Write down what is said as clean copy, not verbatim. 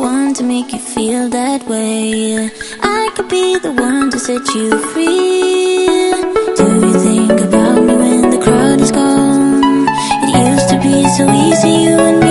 one to make you feel that way. I could be the one to set you free. Do you think about me when the crowd is gone? It used to be so easy, you and me.